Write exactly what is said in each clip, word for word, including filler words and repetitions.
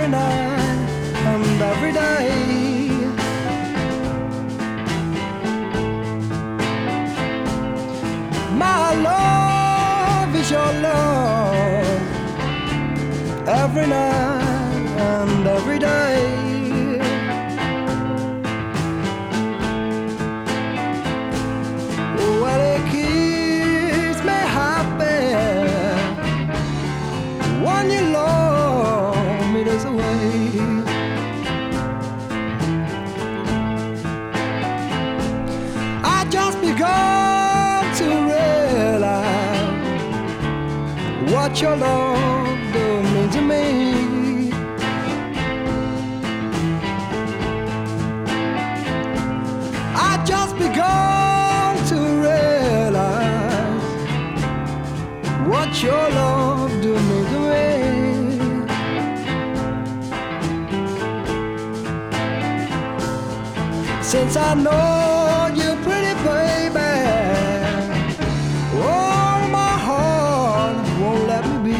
every night and every day. My love is your love, every night and every day. Well, it keeps me happy when you love me this way. I just begun to realize what your love do mean to me. I just begun to realize what your love do mean to me. Since I know you, pretty baby, oh, my heart won't let me be.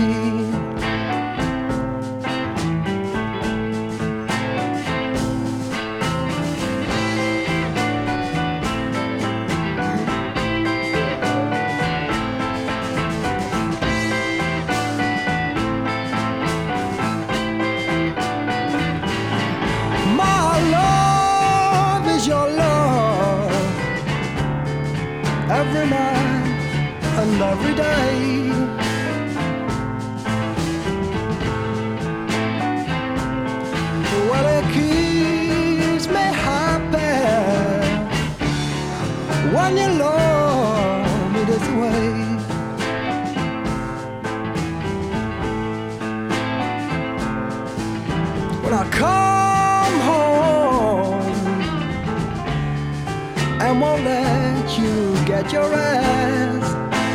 My love is your love, every night and every day. Well, it keeps me happy when you love me this way. When I come home and won't let you get your rest,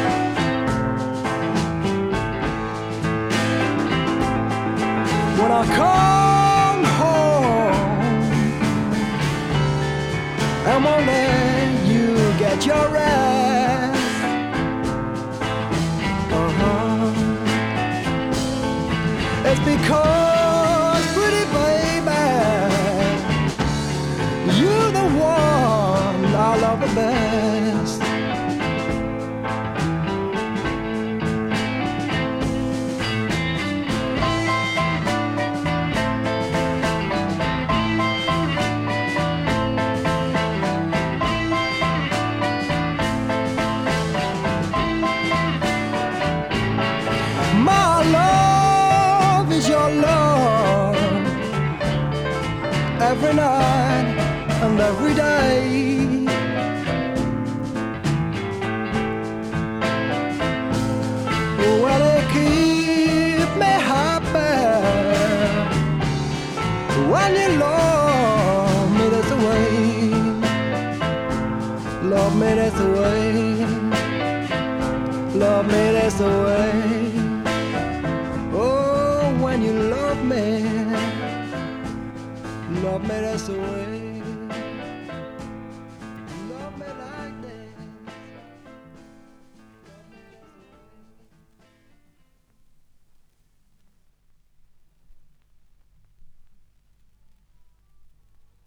when I come home and won't let you get your rest, uh-huh. It's because, pretty baby, you're the one I love the best. My love is your love, every night and every day. Well, it keeps me happy when you love me this way. Love me this way. Love me this way. Oh, when you love me, love me this way.